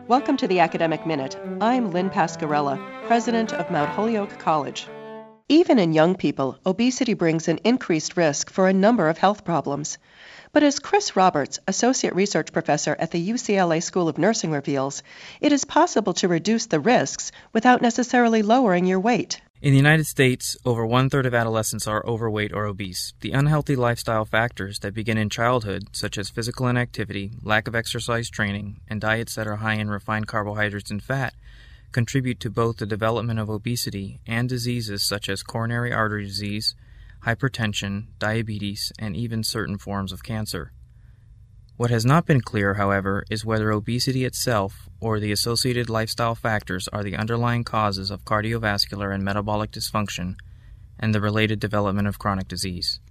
Welcome to the Academic Minute. I'm Lynn Pascarella, president of Mount Holyoke College. Even in young people, obesity brings an increased risk for a number of health problems. But as Chris Roberts, associate research professor at the UCLA School of Nursing reveals, it is possible to reduce the risks without necessarily lowering your weight. In the United States, over one-third of adolescents are overweight or obese. The unhealthy lifestyle factors that begin in childhood, such as physical inactivity, lack of exercise training, and diets that are high in refined carbohydrates and fat, contribute to both the development of obesity and diseases such as coronary artery disease, hypertension, diabetes, and even certain forms of cancer. What has not been clear, however, is whether obesity itself or the associated lifestyle factors are the underlying causes of cardiovascular and metabolic dysfunction and the related development of chronic disease.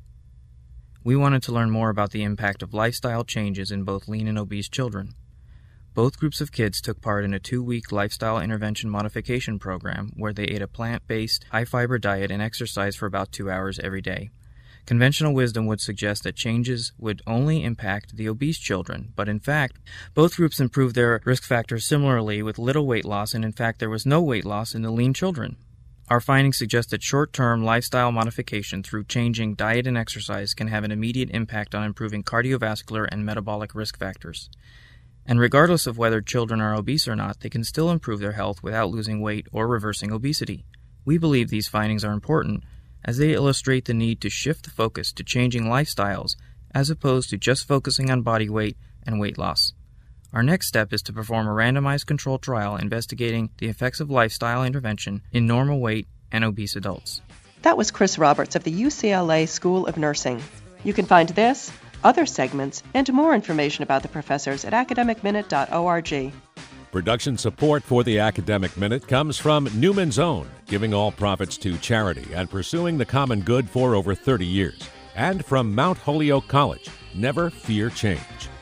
We wanted to learn more about the impact of lifestyle changes in both lean and obese children. Both groups of kids took part in a 2-week lifestyle intervention modification program where they ate a plant-based, high-fiber diet and exercised for about 2 hours every day. Conventional wisdom would suggest that changes would only impact the obese children, but in fact, both groups improved their risk factors similarly with little weight loss, and in fact there was no weight loss in the lean children. Our findings suggest that short-term lifestyle modification through changing diet and exercise can have an immediate impact on improving cardiovascular and metabolic risk factors. And regardless of whether children are obese or not, they can still improve their health without losing weight or reversing obesity. We believe these findings are important as they illustrate the need to shift the focus to changing lifestyles as opposed to just focusing on body weight and weight loss. Our next step is to perform a randomized controlled trial investigating the effects of lifestyle intervention in normal weight and obese adults. That was Chris Roberts of the UCLA School of Nursing. You can find this, other segments, and more information about the professors at academicminute.org. Production support for the Academic Minute comes from Newman's Own, giving all profits to charity and pursuing the common good for over 30 years. And from Mount Holyoke College, never fear change.